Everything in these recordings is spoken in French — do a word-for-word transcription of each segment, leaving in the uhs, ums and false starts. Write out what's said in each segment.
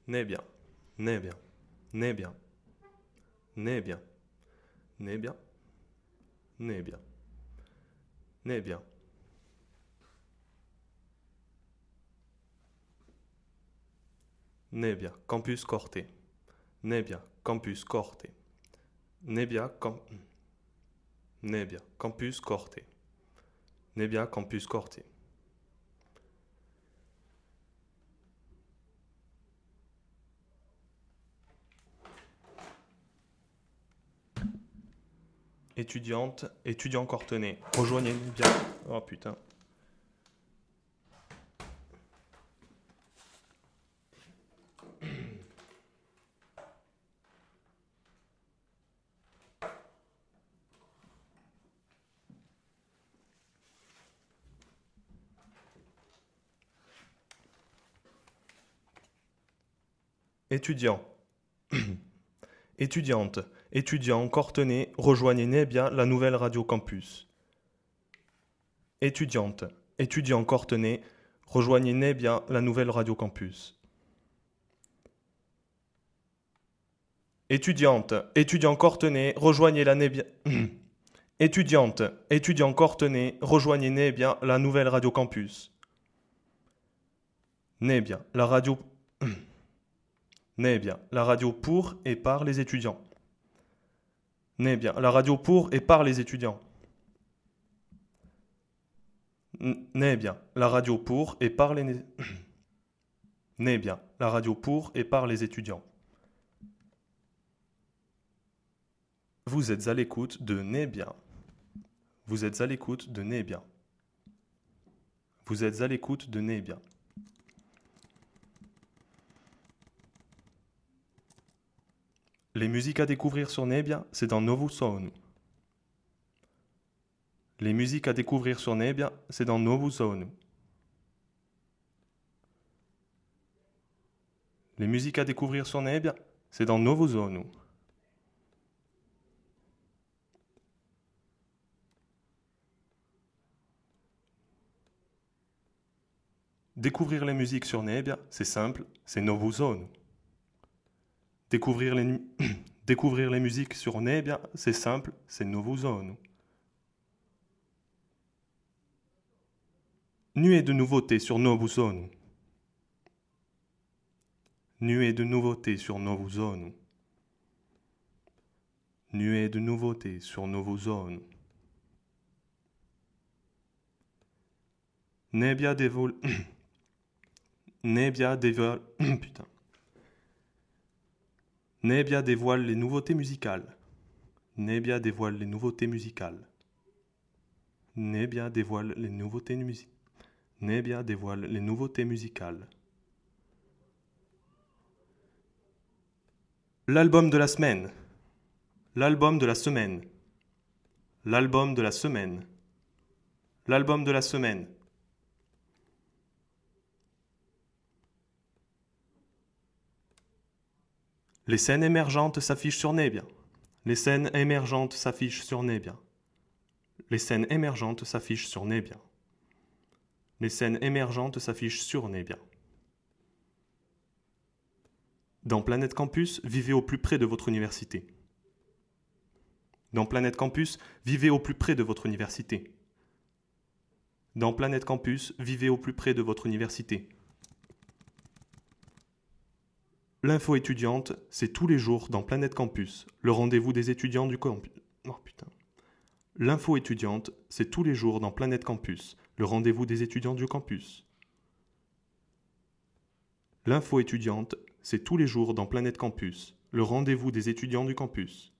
Nebbia, nebbia, nebbia, nebbia, nebbia, nebbia, nebbia. Nebbia, campus corte. Nebbia, campus corte. Nebbia, cam... Nebbia, campus corte. Nebbia, campus corte. Étudiante, étudiant cortenay, rejoignez bien. Oh putain. Étudiant. Étudiante, étudiant cortenay, rejoignez Nebbia, la nouvelle radio campus. Étudiante, étudiant cortenay, rejoignez Nebbia, la nouvelle radio campus. Étudiante, étudiant cortenay, rejoignez la Nebbia... Étudiante, étudiant cortenay, rejoignez Nebbia, la nouvelle radio campus. Nebbia, la radio... Nebbia, la radio pour et par les étudiants. Nebbia, la radio pour et par les étudiants. Nebbia, la radio pour et par les... Nebbia, la radio pour et par les étudiants. Vous êtes à l'écoute de Nebbia. Vous êtes à l'écoute de Nebbia. Vous êtes à l'écoute de Nebbia. Les musiques à découvrir sur Nebbia, c'est dans Novou Sounu. Les musiques à découvrir sur Nebbia, c'est dans Novou Sounu. Les musiques à découvrir sur Nebbia, c'est dans Novou Sounu. Découvrir les musiques sur Nebbia, c'est simple, c'est Novou Sounu. Découvrir les, Découvrir les musiques sur Nebbia, c'est simple, c'est Novou Sounu. Nuée de nouveautés sur Novou Sounu. Nuée de nouveautés sur Novou Sounu. Nuée de nouveautés sur Novou Sounu. Nebbia dévoile... Nebbia dévoile... Putain. Nebbia dévoile les nouveautés musicales. Nebbia dévoile les nouveautés musicales. Nebbia dévoile les nouveautés musicales. Nebbia dévoile les nouveautés musicales. L'album de la semaine. L'album de la semaine. L'album de la semaine. L'album de la semaine. Les scènes émergentes s'affichent sur Nebbia. Les scènes émergentes s'affichent sur Nebbia. Les scènes émergentes s'affichent sur Nebbia. Les scènes émergentes s'affichent sur Nebbia. Dans Planète Campus, vivez au plus près de votre université. Dans Planète Campus, vivez au plus près de votre université. Dans Planète Campus, vivez au plus près de votre université. L'info étudiante, c'est tous les jours dans Planète Campus, le rendez-vous des étudiants du campus. Oh putain. L'info étudiante, c'est tous les jours dans Planète Campus, le rendez-vous des étudiants du campus. L'info étudiante, c'est tous les jours dans Planète Campus, le rendez-vous des étudiants du campus.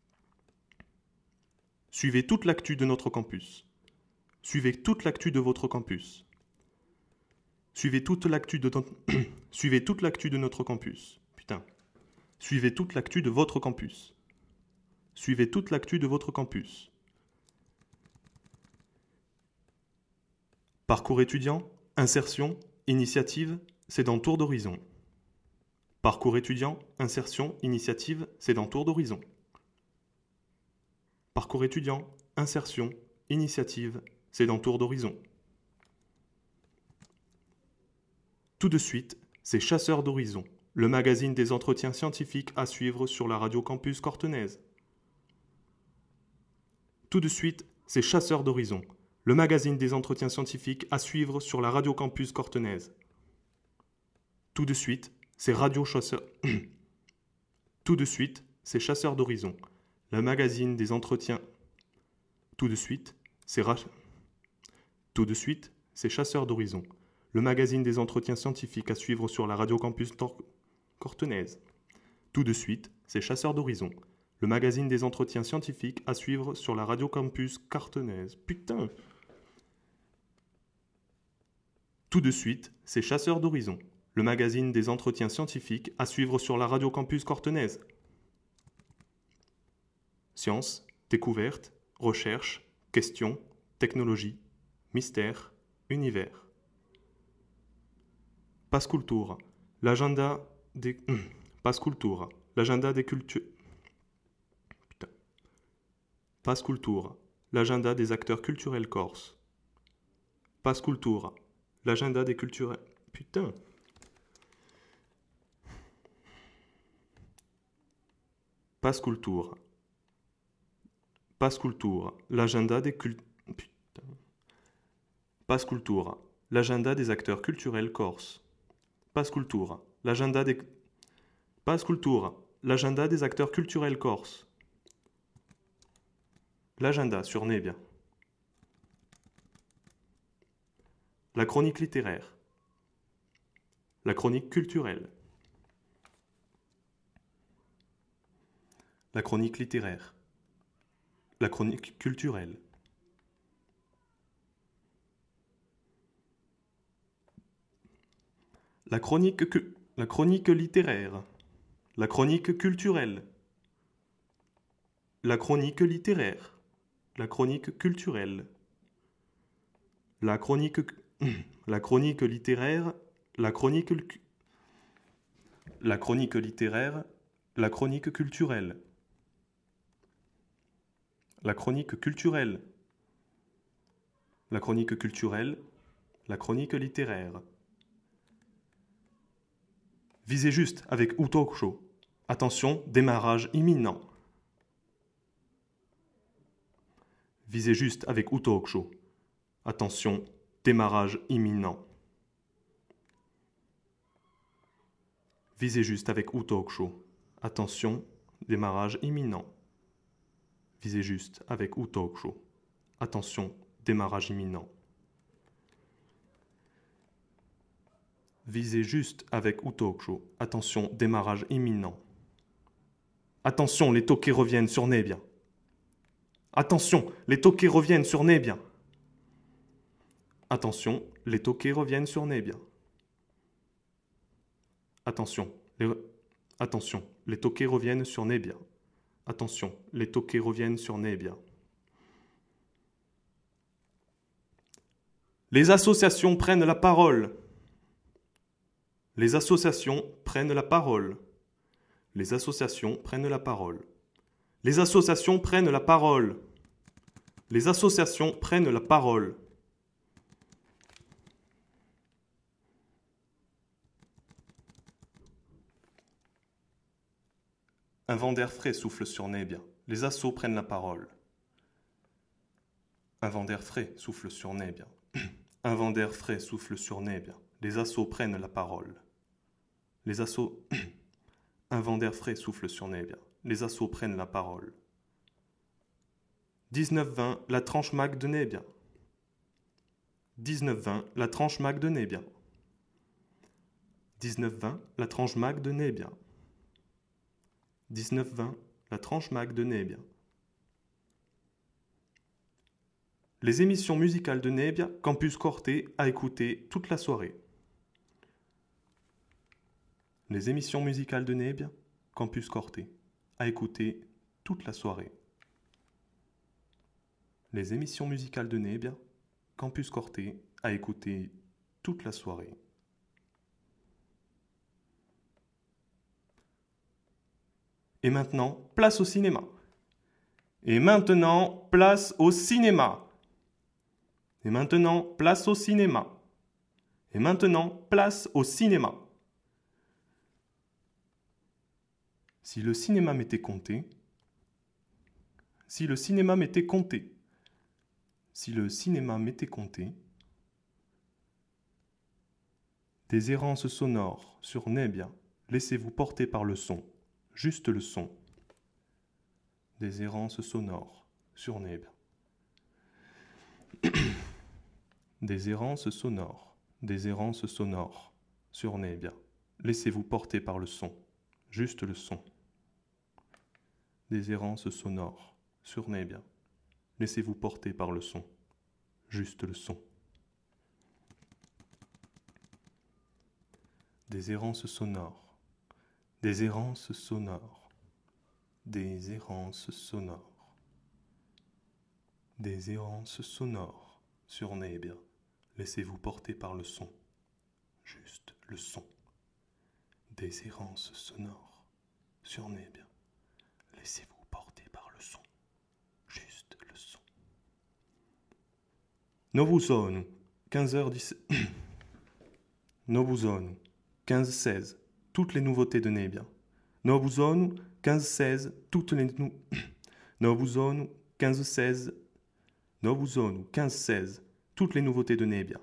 Suivez toute l'actu de notre campus. Suivez toute l'actu de votre campus. Suivez toute l'actu de notre... Suivez toute l'actu de notre campus. Putain. Suivez toute l'actu de votre campus. Suivez toute l'actu de votre campus. Parcours étudiant, insertion, initiative, c'est dans Tour d'horizon. Parcours étudiant, insertion, initiative, c'est dans Tour d'horizon. Parcours étudiant, insertion, initiative, c'est dans Tour d'horizon. Tout de suite, c'est Chasseurs d'horizon, le magazine des entretiens scientifiques à suivre sur la radio campus cortenaise. Tout de suite, c'est Chasseurs d'horizons, le magazine des entretiens scientifiques à suivre sur la radio campus cortenaise. Tout de suite, c'est Radio Chasseurs. Tout de suite, c'est Chasseurs d'horizons, le magazine des entretiens. Tout de suite, c'est Ra... Tout de suite, c'est Chasseurs d'horizons, le magazine des entretiens scientifiques à suivre sur la radio campus tor... cortenaise. Tout de suite, c'est Chasseurs d'horizons, le magazine des entretiens scientifiques à suivre sur la radio campus cortenaise. Putain. Tout de suite, c'est Chasseurs d'horizons, le magazine des entretiens scientifiques à suivre sur la radio campus cortenaise. Science, découverte, recherche, questions, technologie, mystère, univers. Passe-Culture, l'agenda des... Passe-Culture, l'agenda des cultures... Putain. Passe-Culture, l'agenda des acteurs culturels corses. Passe-Culture, l'agenda des cultures... Putain. Passe-Culture. Passe-Culture, l'agenda des cult... Putain. Passe-Culture, l'agenda des acteurs culturels corses. Passe-Culture, l'agenda des... Passe-Culture, l'agenda des acteurs culturels corses. L'agenda sur Nebia. La chronique littéraire. La chronique culturelle. La chronique littéraire. La chronique culturelle. La chronique, cu- la chronique littéraire. La chronique culturelle. La chronique littéraire. La chronique culturelle. La chronique, la chronique littéraire. La chronique, la chronique littéraire. La chronique culturelle. La chronique culturelle. La chronique culturelle. La chronique littéraire. Visez juste avec ou talk show. Attention, démarrage imminent. Visez juste avec ou talk show. Attention, démarrage imminent. Visez juste avec ou talk show. Attention, démarrage imminent. Visez juste avec ou talk show. Attention, démarrage imminent. Visez juste avec ou talk show. Attention, démarrage imminent. Attention, les toqués reviennent sur Nebia. Attention, les toqués reviennent sur Nebia. Attention, les toqués reviennent sur Nebia. Attention, les... Attention, les toqués reviennent sur Nebia. Attention, les toqués reviennent sur Nebia. Les associations prennent la parole. Les associations prennent la parole. Les associations prennent la parole. Les associations prennent la parole. Les associations prennent la parole. Un vent d'air frais souffle sur Nebia. Les assos prennent la parole. Un vent d'air frais souffle sur Nebia. Un vent d'air frais souffle sur Nebia. Les assos prennent la parole. Les assos... Un vent d'air frais souffle sur Nebia. Les assos prennent la parole. dix-neuf vingt, la tranche mag de Nebia. dix-neuf vingt, la tranche mag de Nebia. dix-neuf vingt, la tranche mag de Nebia. dix-neuf vingt, la tranche mag de Nebia. Les émissions musicales de Nebia, Campus Corté, à écouter toute la soirée. Les émissions musicales de Nebia, Campus Corté, à écouter toute la soirée. Les émissions musicales de Nebia, Campus Corté, à écouter toute la soirée. Et maintenant, place au cinéma. Et maintenant, place au cinéma. Et maintenant, place au cinéma. Et maintenant, place au cinéma. Si le cinéma m'était compté, si le cinéma m'était compté, si le cinéma m'était compté, des errances sonores sur Nebbia, laissez-vous porter par le son, juste le son. Des errances sonores sur Nebbia. Des errances sonores, des errances sonores sur Nebbia, laissez-vous porter par le son, juste le son. Des errances sonores sur Nebbia, laissez-vous porter par le son, juste le son. Des errances sonores, des errances sonores, des errances sonores, des errances sonores sur Nebbia, laissez-vous porter par le son, juste le son. Des errances sonores sur Nebbia, laissez-vous porter par le son, juste le son. Novo Sono, quinze heures dix. Novo Sono, quinze seize, toutes les nouveautés de Nebbia. Novo Sono, quinze seize, toutes les nou... Novo Sono, quinze seize, Novo Sono, quinze seize, toutes les nouveautés de Nebbia.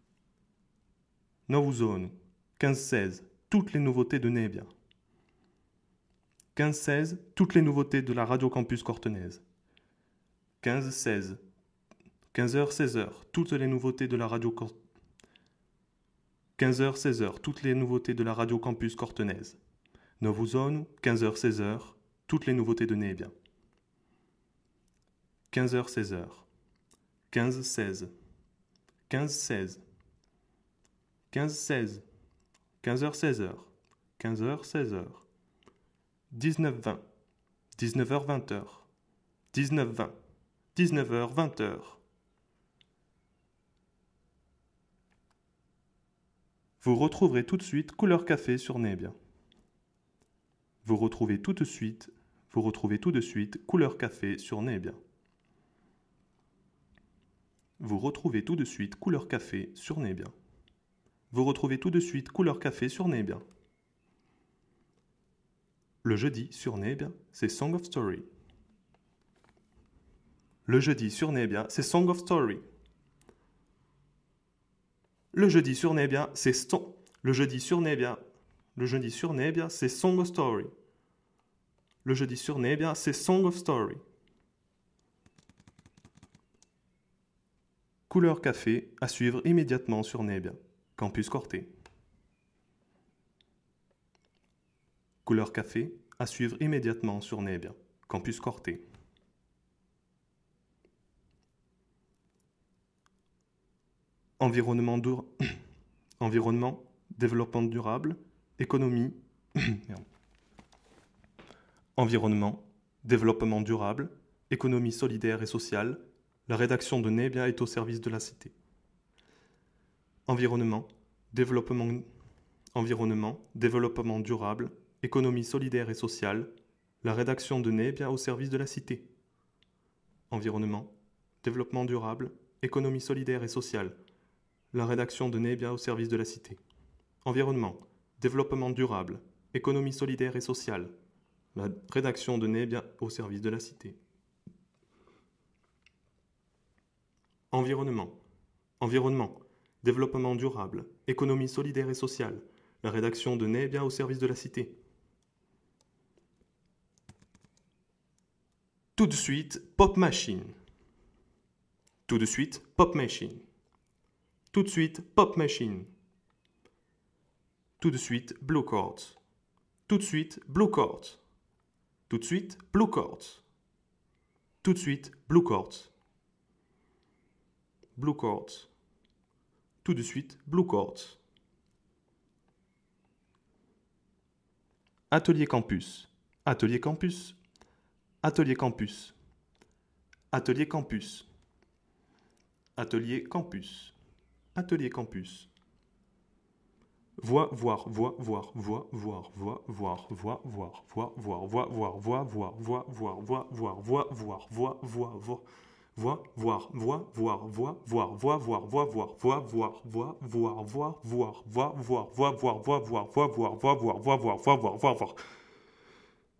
Novo Sono, quinze seize, toutes les nouveautés de Nebbia. quinze seize, toutes les nouveautés de la Radio Campus Cortenaise. quinze seize, quinze heures seize heures, toutes les nouveautés de la Radio Cor... quinze heures seize heures, toutes les nouveautés de la Radio Campus Cortenaise. Novo Sono, quinze heures seize heures, toutes les nouveautés de Nebbia. quinze heures seize heures, quinze seize, quinze seize, quinze seize, quinze heures seize heures, quinze heures seize heures, dix-neuf vingt, dix-neuf heures vingt heures, dix-neuf vingt, dix-neuf heures vingt heures. Vous retrouverez tout de suite Couleur Café sur Nebbia. Vous retrouvez tout de suite, vous retrouvez tout de suite Couleur Café sur Nebbia. Vous retrouvez tout de suite Couleur Café sur Nebbia. Vous retrouvez tout de suite Couleur Café sur Nebbia. Le jeudi sur Nebbia, c'est Song of Story. Le jeudi sur Nebbia, c'est Song of Story. Le jeudi sur Nebbia, c'est Ston. Le jeudi sur Nebbia, le jeudi sur Nebbia, c'est Song of Story. Le jeudi sur Nebbia, c'est Song of Story. Couleur Café à suivre immédiatement sur Nebbia. Campus Corté. Couleur Café à suivre immédiatement sur Nebbia. Campus Corté. Environnement, dur... Environnement, développement durable, économie... Environnement, développement durable, économie solidaire et sociale, la rédaction de Nebbia est au service de la cité. Environnement, développement... Environnement, développement durable, économie solidaire et sociale, la rédaction de Nebbia au service de la cité. Environnement, développement durable, économie solidaire et sociale, la rédaction de Nebbia au service de la cité. Environnement, développement durable, économie solidaire et sociale, la rédaction de Nebbia au service de la cité. Environnement, environnement, développement durable, économie solidaire et sociale, la rédaction de Nebbia au service de la cité. Tout de suite, Pop Machine. Tout de suite, Pop Machine. Tout de suite, Pop Machine. Tout de suite, Blue Chords. Tout de suite, Blue Chords. Tout de suite, Blue Chords. Tout de suite, Blue Chords. Blue Chords. Tout de suite, Blue Chords. Atelier Campus. Atelier Campus. Atelier Campus. Atelier Campus. Atelier Campus. Atelier Campus. Voix, voir, voix, voir, voix, voir, voix, voir, voix, voir, voix, voir, voix, voir, voix, voir, voix, voir, voix, voir, voix, voir, voix, voix, voix. Voix, voir, voix, voir, voix, voir, voix, voir, voix, voir, voix, voir, voix, voir, voix, voir, voix, voir, voix, voir, voix, voir, voix, voir, voix, voir, voix, voir, voix, voir, voix, voir.